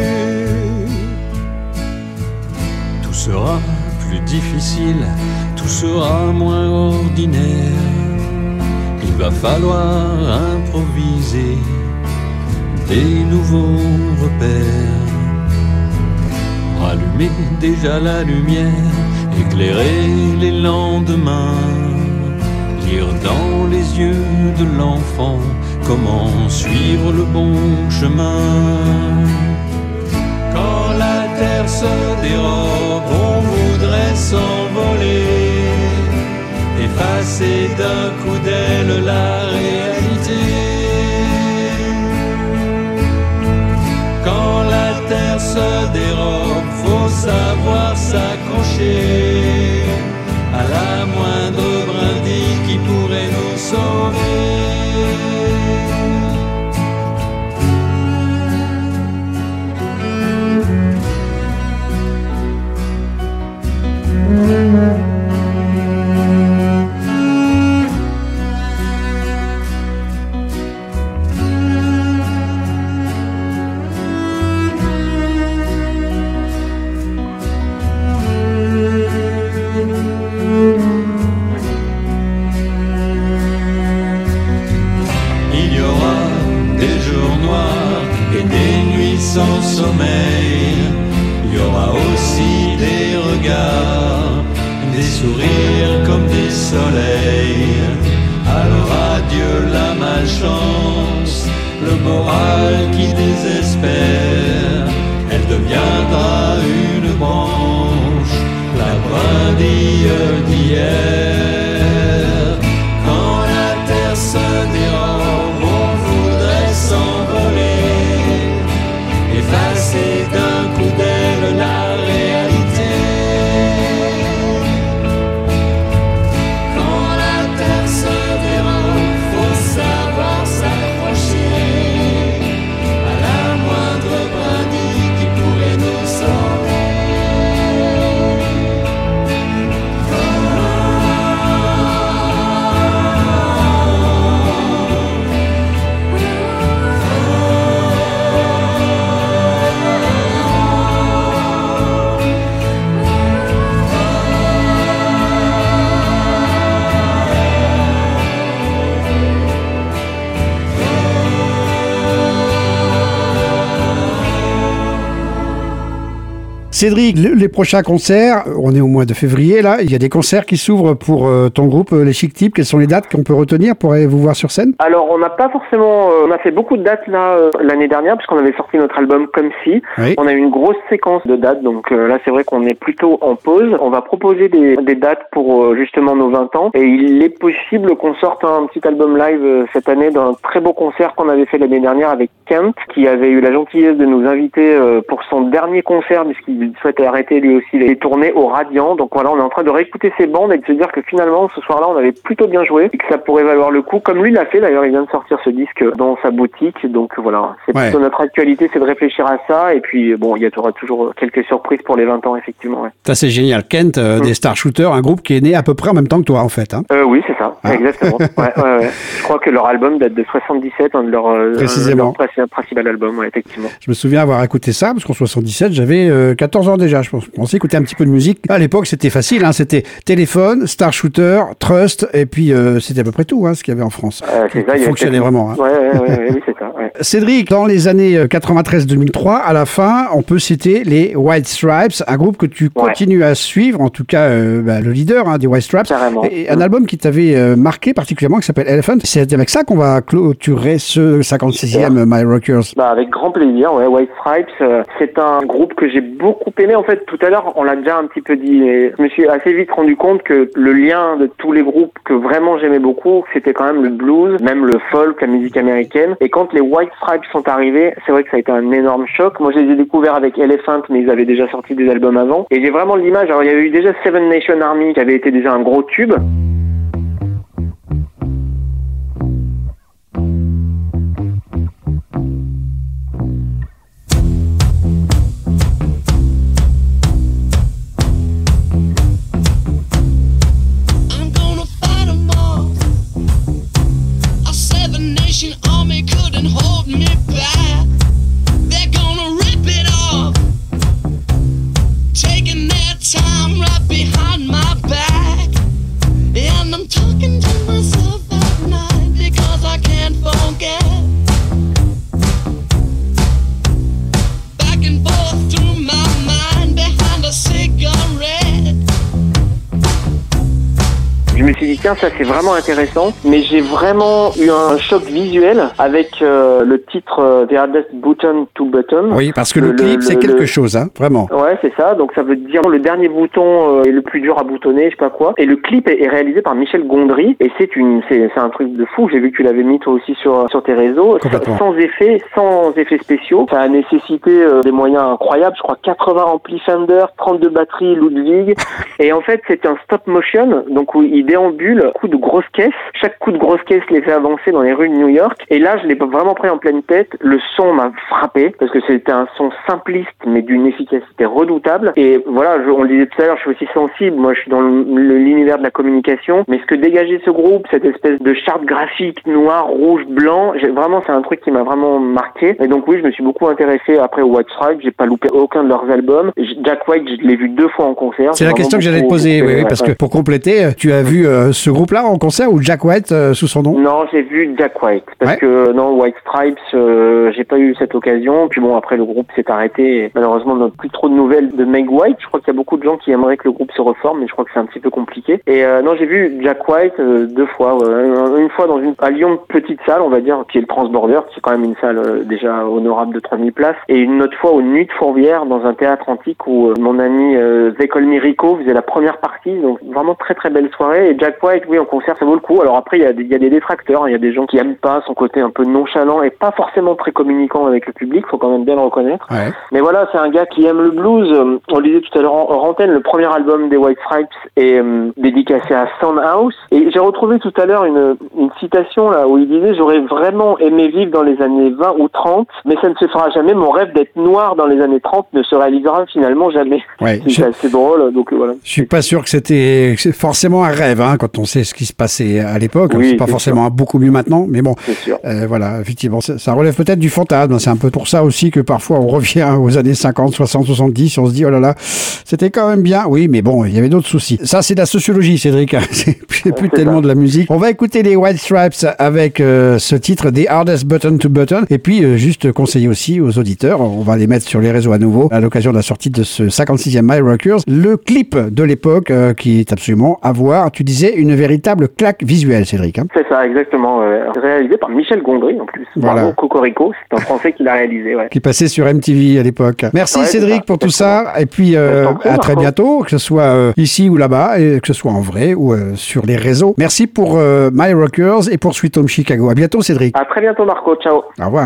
Tout sera plus difficile, tout sera moins ordinaire. Il va falloir improviser des nouveaux repères. Allumer déjà la lumière, éclairer les lendemains, lire dans les yeux de l'enfant comment suivre le bon chemin. Quand la terre se dérobe, on voudrait s'envoler, effacer d'un coup d'aile la réalité. Quand la terre se dérobe, faut savoir s'accrocher à la moindre brindille qui pourrait nous sauver. sommeil. Il y aura aussi des regards, des sourires comme des soleils. Alors adieu la malchance, le moral qui désespère. Elle deviendra une branche, la brindille d'hier. Quand la terre se dérobe, on voudrait s'envoler, effacer d'un coup d'aile la réalité. Quand la terre se dérobe, faut savoir s'accrocher à la moindre brindille qui pourrait nous sauver. Cédric, les prochains concerts, on est au mois de février là, il y a des concerts qui s'ouvrent pour ton groupe, les Chic Types. Quelles sont les dates qu'on peut retenir pour aller vous voir sur scène? Alors, on n'a pas forcément... on a fait beaucoup de dates là l'année dernière, puisqu'on avait sorti notre album Comme Si. Oui. On a eu une grosse séquence de dates, donc là, c'est vrai qu'on est plutôt en pause. On va proposer des dates pour justement nos 20 ans. Et il est possible qu'on sorte un petit album live cette année d'un très beau concert qu'on avait fait l'année dernière avec Kent, qui avait eu la gentillesse de nous inviter pour son dernier concert, puisqu'il souhaitait arrêter lui aussi les tournées au Radiant. Donc voilà, on est en train de réécouter ses bandes et de se dire que finalement, ce soir-là, on avait plutôt bien joué et que ça pourrait valoir le coup. Comme lui l'a fait, d'ailleurs, il vient de sortir ce disque dans sa boutique. Donc voilà, c'est plutôt notre actualité, c'est de réfléchir à ça. Et puis bon, il y aura toujours quelques surprises pour les 20 ans, effectivement. Ouais. Ça, c'est génial. Kent, des Star Shooters, un groupe qui est né à peu près en même temps que toi, en fait. Hein. Oui, c'est ça, exactement. Ouais. Je crois que leur album date de 77, de leur principal album, effectivement. Je me souviens avoir écouté ça, parce qu'en 77, j'avais 14 ans déjà, je pense. On s'est écouté un petit peu de musique. À l'époque, c'était facile, hein, c'était Téléphone, Star Shooter, Trust, et puis c'était à peu près tout, hein, ce qu'il y avait en France. C'est ça, il fonctionnait vraiment. Hein. Oui, c'est ça. Ouais. Cédric, dans les années 93-2003, à la fin, on peut citer les White Stripes, un groupe que tu continues à suivre, en tout cas le leader des White Stripes. Carrément. Et un album qui t'avait marqué particulièrement, qui s'appelle Elephant. C'est avec ça qu'on va clôturer ce 56e My Rockers. Avec grand plaisir, White Stripes, c'est un groupe que j'ai beaucoup aimé. En fait, tout à l'heure, on l'a déjà un petit peu dit, et je me suis assez vite rendu compte que le lien de tous les groupes que vraiment j'aimais beaucoup, c'était quand même le blues, même le folk, la musique américaine. Et quand les White Stripes sont arrivés, c'est vrai que ça a été un énorme choc. Moi, je les ai découverts avec Elephant, mais ils avaient déjà sorti des albums avant. Et j'ai vraiment l'image. Alors, il y avait eu déjà Seven Nation Army, qui avait été déjà un gros tube. Army couldn't hold me back. They're gonna rip it off, taking their time right behind my back. And I'm talking to myself at night because I can't forget. Back and forth through my mind behind a cigarette. Je me suis dit tiens, ça c'est vraiment intéressant, mais j'ai vraiment eu un choc visuel avec le titre The Hardest Button to Button. Oui, parce que le clip c'est quelque chose, hein, vraiment. Ouais, c'est ça, donc ça veut dire le dernier bouton est le plus dur à boutonner, je sais pas quoi. Et le clip est réalisé par Michel Gondry, et c'est un truc de fou. J'ai vu que tu l'avais mis toi aussi sur tes réseaux, sans effets spéciaux. Ça a nécessité des moyens incroyables, je crois 80 amplis Fender, 32 batteries Ludwig, et en fait c'est un stop motion, donc où il déambule, coup de grosse caisse. Chaque coup de grosse caisse les fait avancer dans les rues de New York. Et là, je l'ai vraiment pris en pleine tête. Le son m'a frappé parce que c'était un son simpliste mais d'une efficacité redoutable. Et voilà, on le disait tout à l'heure, je suis aussi sensible. Moi, je suis dans l'univers de la communication. Mais ce que dégageait ce groupe, cette espèce de charte graphique noir, rouge, blanc, vraiment, c'est un truc qui m'a vraiment marqué. Et donc oui, je me suis beaucoup intéressé après au White Stripes. J'ai pas loupé aucun de leurs albums. Jack White, je l'ai vu 2 fois en concert. C'est la question que j'allais te poser, oui, parce que pour compléter, tu as vu ce groupe-là en concert ou Jack White sous son nom? Non, j'ai vu Jack White. Parce que non, White Stripes, j'ai pas eu cette occasion. Puis bon, après le groupe s'est arrêté. Et malheureusement, on n'a plus trop de nouvelles de Meg White. Je crois qu'il y a beaucoup de gens qui aimeraient que le groupe se reforme, mais je crois que c'est un petit peu compliqué. Et non, j'ai vu Jack White 2 fois. Une fois à Lyon, petite salle, on va dire, qui est le Transborder, qui est quand même une salle déjà honorable de 3000 places. Et une autre fois aux Nuits de Fourvière, dans un théâtre antique où mon ami They Call Me Rico faisait la première partie. Donc vraiment très très belle soirée. Et Jack White, oui, en concert, ça vaut le coup. Alors après, il y a des détracteurs. Il y a des gens qui aiment pas son côté un peu nonchalant et pas forcément très communicant avec le public. Faut quand même bien le reconnaître. Ouais. Mais voilà, c'est un gars qui aime le blues. On le disait tout à l'heure en antenne, le premier album des White Stripes est dédicacé à Soundhouse. Et j'ai retrouvé tout à l'heure une citation là où il disait: j'aurais vraiment aimé vivre dans les années 20 ou 30, mais ça ne se fera jamais. Mon rêve d'être noir dans les années 30 ne se réalisera finalement jamais. Ouais, c'est assez drôle. Donc voilà. Je suis pas sûr que c'est forcément un rêve, hein, quand on sait ce qui se passait à l'époque. Oui, c'est pas forcément beaucoup mieux maintenant, mais bon. C'est sûr. Voilà, effectivement, ça relève peut-être du fantasme. C'est un peu pour ça aussi que parfois on revient aux années 50, 60, 70, on se dit oh là là, c'était quand même bien. Oui, mais bon, il y avait d'autres soucis. Ça, c'est de la sociologie, Cédric. C'est plus tellement de la musique. On va écouter les White Stripes avec ce titre, The Hardest Button to Button. Et puis, juste conseiller aussi aux auditeurs, on va les mettre sur les réseaux à nouveau, à l'occasion de la sortie de ce 56e My Rockers, le clip de l'époque qui est absolument à voir. Tu disais une véritable claque visuelle, Cédric. Hein. C'est ça, exactement. Réalisé par Michel Gondry, en plus. Voilà. Bravo, Cocorico, c'est un Français qui l'a réalisé. Ouais. Qui passait sur MTV à l'époque. Merci Cédric pour tout ça. Et puis, à très bientôt, que ce soit ici ou là-bas, et que ce soit en vrai ou sur les réseaux. Merci pour My Rockers et pour Sweet Home Chicago. À bientôt, Cédric. À très bientôt, Marco. Ciao. Au revoir.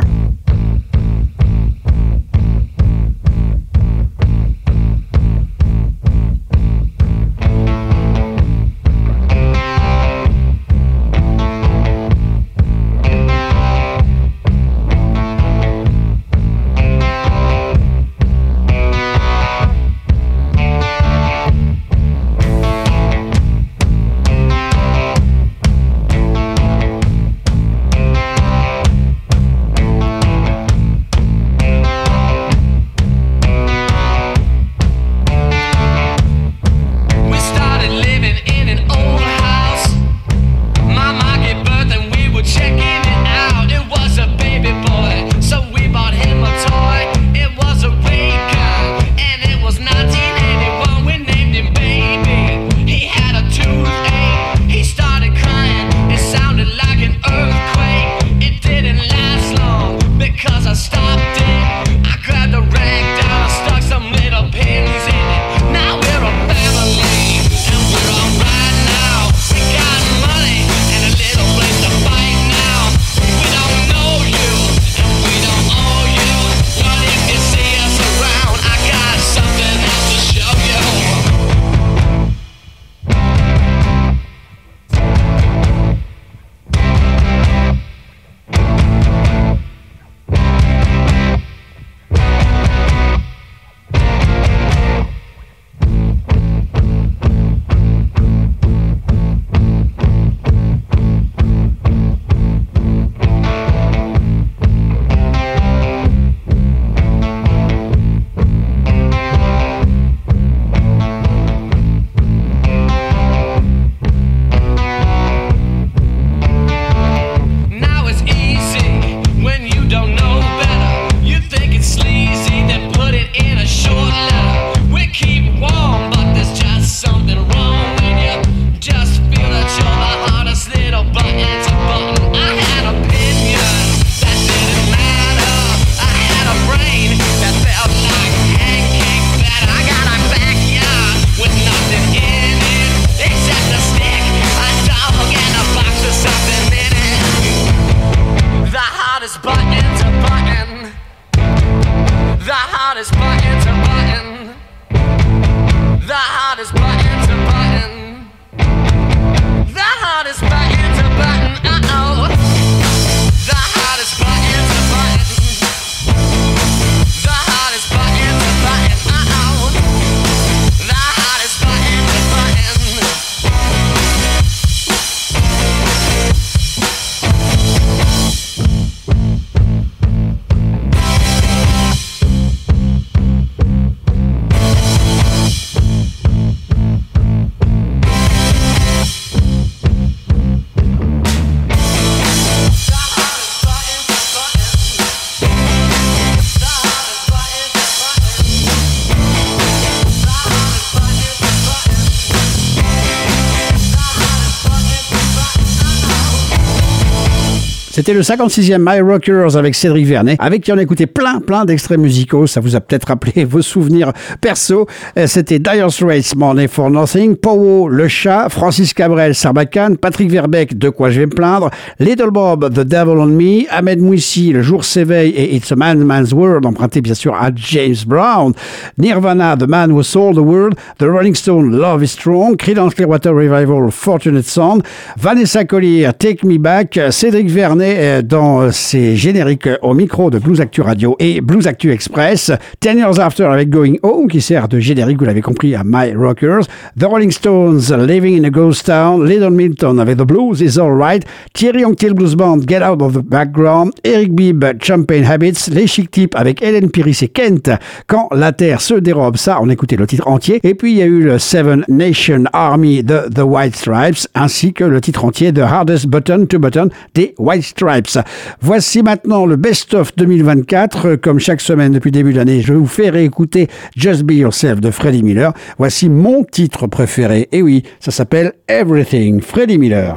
C'était le 56e My Rockers avec Cédric Vernet, avec qui on a écouté plein d'extraits musicaux. Ça vous a peut-être rappelé vos souvenirs perso. C'était Dire Straits, Money for Nothing, Powo, Le Chat, Francis Cabrel, Sarbacane, Patrick Verbeek, De quoi je vais me plaindre, Little Bob, The Devil on Me, Ahmed Mouissi, Le jour s'éveille et It's a Man's World, emprunté bien sûr à James Brown, Nirvana, The Man Who Sold the World, The Rolling Stones, Love is Strong, Creedence Clearwater Revival, Fortunate Son, Vanessa Collier, Take Me Back, Cédric Vernet dans ses génériques au micro de Blues Actu Radio et Blues Actu Express, 10 Years After avec Going Home qui sert de générique, vous l'avez compris, à My Rockers, The Rolling Stones, Living in a Ghost Town, Little Milton avec The Blues is Alright, Thierry Onctil Blues Band, Get Out of the Background, Eric Bibb, Champagne Habits, Les Chic Tips avec Hélène Piris et Kent, Quand la Terre se dérobe, ça on écoutait le titre entier, et puis il y a eu le Seven Nation Army de The White Stripes, ainsi que le titre entier de Hardest Button to Button des White Stripes. Voici maintenant le Best of 2024, comme chaque semaine depuis le début de l'année, je vous fais réécouter Just Be Yourself de Freddie Miller. Voici mon titre préféré, et oui, ça s'appelle Everything, Freddie Miller.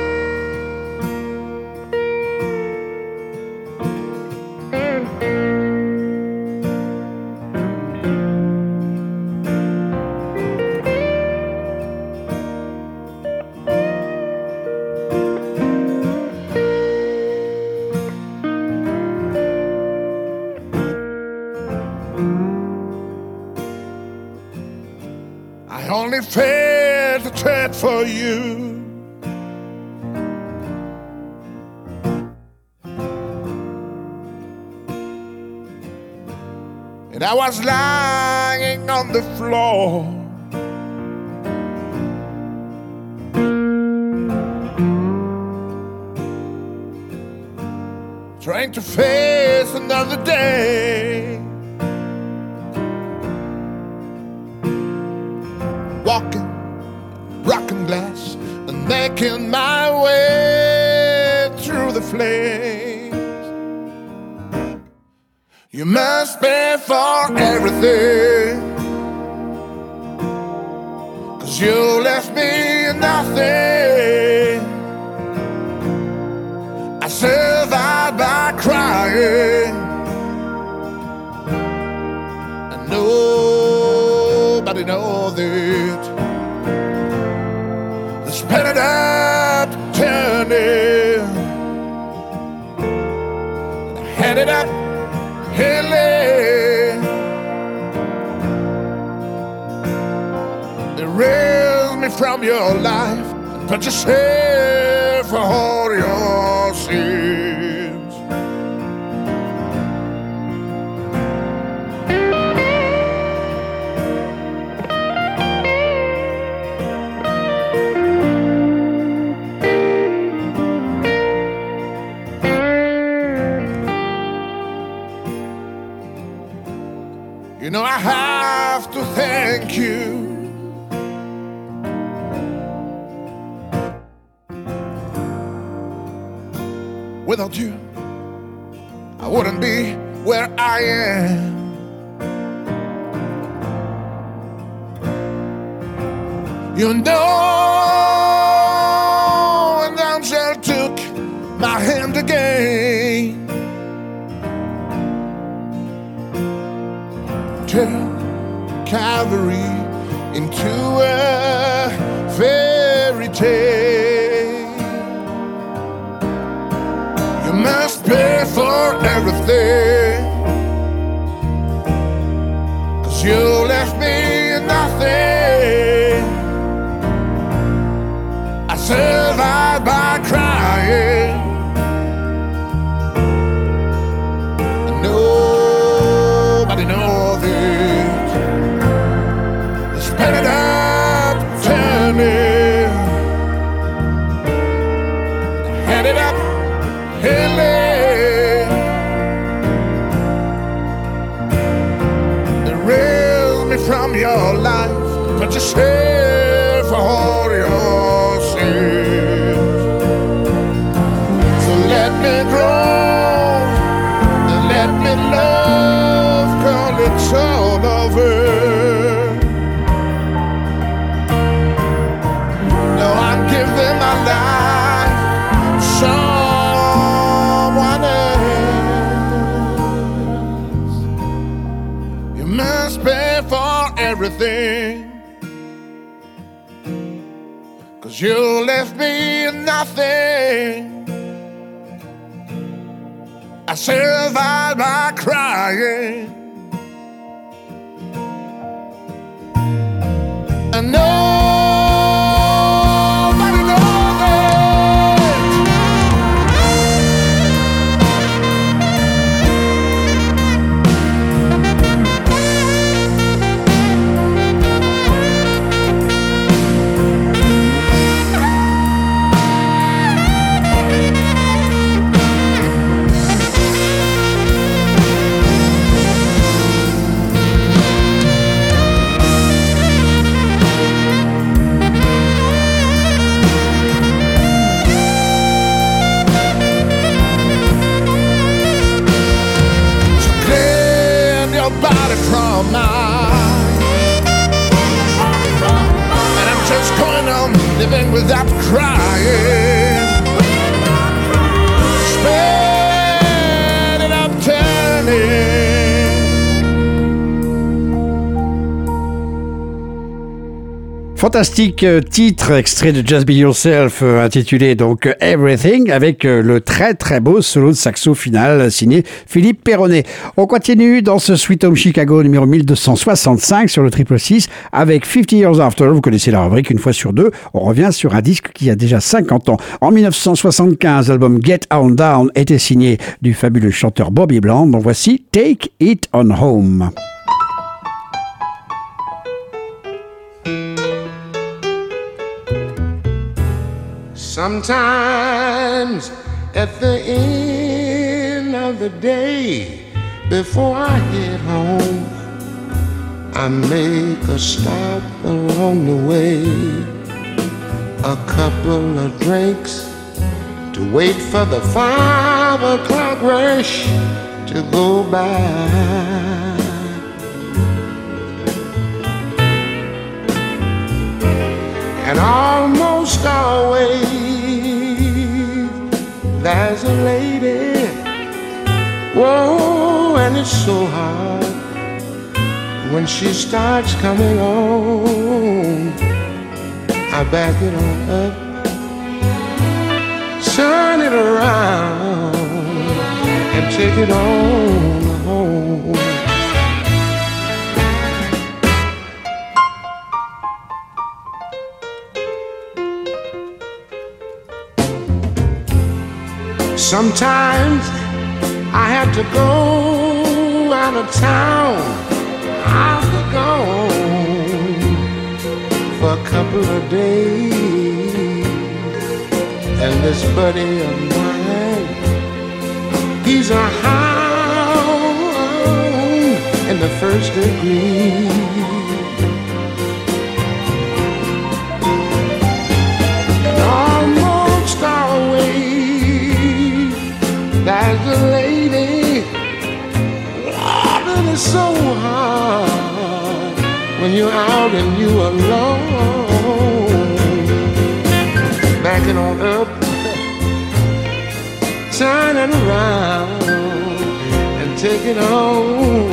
Only felt a threat for you. And I was lying on the floor, trying to face another day. Walking, rocking glass, and making my way through the flames. You must pay for everything, 'cause you left me nothing. I survived by crying, and nobody knows it. Spin it up, turn it, hand it up, healing. Erase me from your life and put yourself for all your sins. You know I have to thank you. Without you, I wouldn't be where I am. You know an angel took my hand again. Turn Calvary into a fairy tale. You must pay for everything, 'cause you left me nothing. I survived by crying, and nobody knows it. Spin it up, turn it, hand it up, healing. Erase me from your life, but you share for all your sins. So let me grow and let me love, 'cause it's all over. Now I'm giving my life so must pay for everything. 'Cause you left me nothing. I survived by crying. And nobody knows it. From mine. And I'm just going on living without crying. Spinning up, turning. Fantastique titre extrait de Just Be Yourself intitulé donc Everything avec le très très beau solo de saxo final signé Philippe Perronnet. On continue dans ce Sweet Home Chicago numéro 1265 sur le 666 avec 50 Years After. Vous connaissez la rubrique une fois sur deux. On revient sur un disque qui a déjà 50 ans. En 1975, l'album Get On Down était signé du fabuleux chanteur Bobby Bland. Donc voici Take It On Home. Sometimes at the end of the day, before I head home, I make a stop along the way, a couple of drinks to wait for the 5 o'clock rush to go by. And almost always there's a lady, whoa, and it's so hard when she starts coming on. I back it on up, turn it around, and take it on home. Sometimes I have to go out of town, I'll be gone for a couple of days. And this buddy of mine, he's a hound in the first degree. Almost always there's a lady, Lord, it is so hard when you're out and you alone. Backing on up, turning around, and taking on.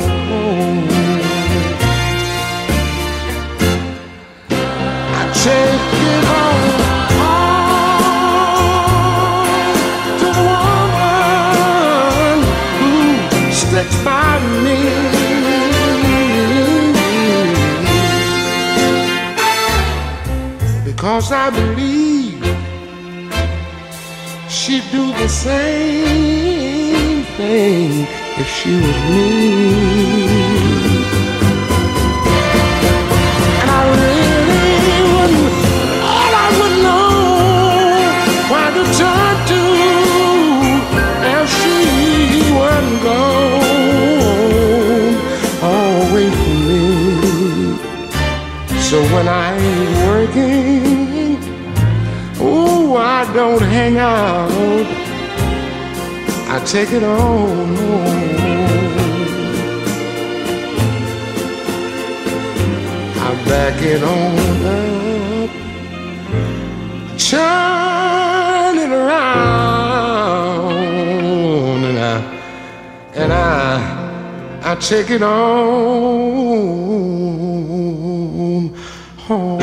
I take it on. Sticks by me, because I believe she'd do the same thing if she was me. And I really wouldn't, all I would know why to turn to if she wasn't gone away from me. So when I ain't working, oh, I don't hang out, I take it on home. I back it on up, turn it around, and I I take it on home.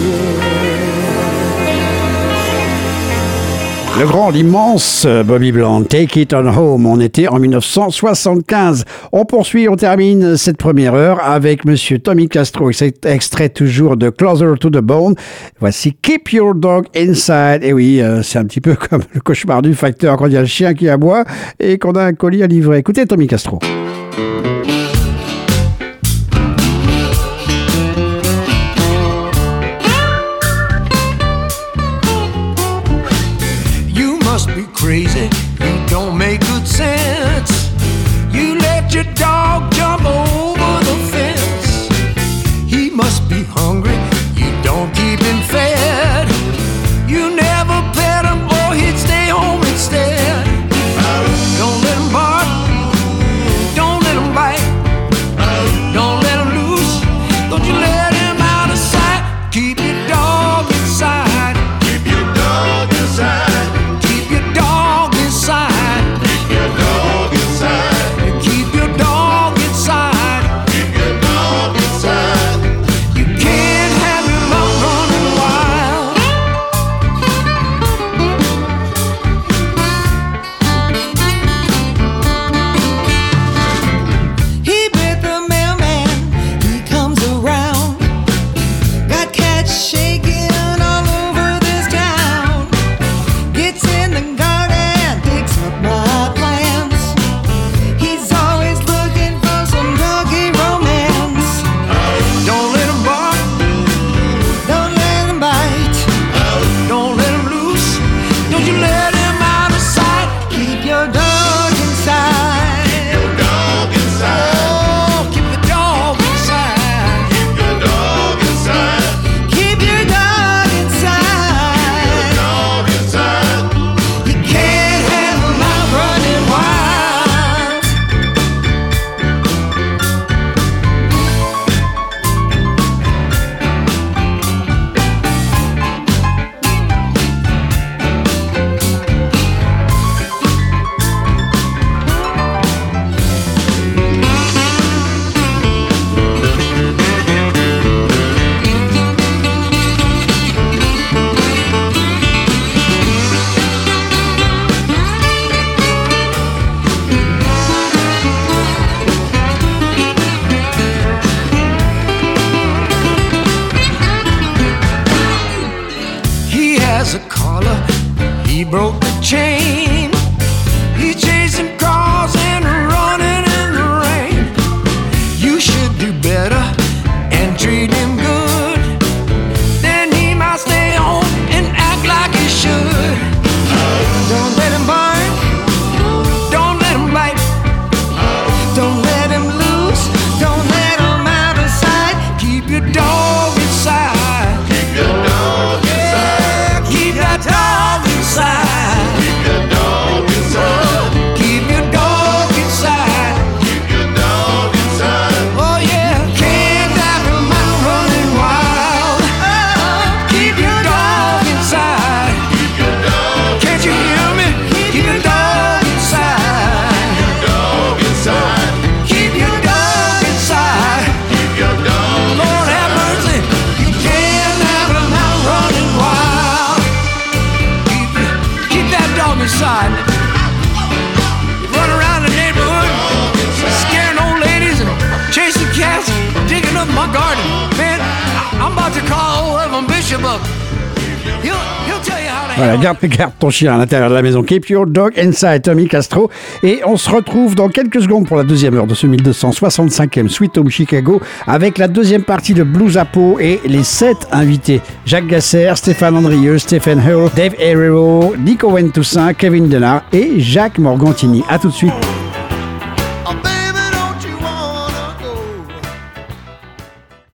Le grand, l'immense Bobby Bland, Take It On Home, on était en 1975. On poursuit, on termine cette première heure avec Monsieur Tommy Castro, extrait toujours de Closer to the Bone. Voici Keep Your Dog Inside. Et oui, c'est un petit peu comme le cauchemar du facteur quand il y a le chien qui aboie et qu'on a un colis à livrer. Écoutez Tommy Castro. Crazy, you don't make good sense. You let your dog jump over the fence. He must be hungry, you don't keep him fed. You never pet him or he'd stay home instead. Don't let him bark, don't let him bite, don't let him loose, don't you let him out of sight. Keep your dog inside. Keep your dog inside. Broke the chain. He's chasing cars and running in the rain. You should do better and treat him good. Then he might stay home and act like he should. Don't let him burn. Don't let him bite. Don't let him loose. Don't let him out of sight. Keep your dog inside. Keep your dog inside. Yeah, keep that dog inside. Run around the neighborhood, scaring old ladies and chasing cats, digging up my garden. Man, I'm about to call old Evan Bishop up. He'll tell you how to. Voilà, garde ton chien à l'intérieur de la maison. Keep your dog inside, Tommy Castro. Et on se retrouve dans quelques secondes pour la deuxième heure de ce 1265e Sweet Home Chicago avec la deuxième partie de Blues à Pau et les 7 invités. Jacques Gasser, Stéphane Andrieux, Stephen Hull, Dave Herrero, Nico Ventoussaint, Kevin Denard et Jacques Morgantini. À tout de suite. Oh,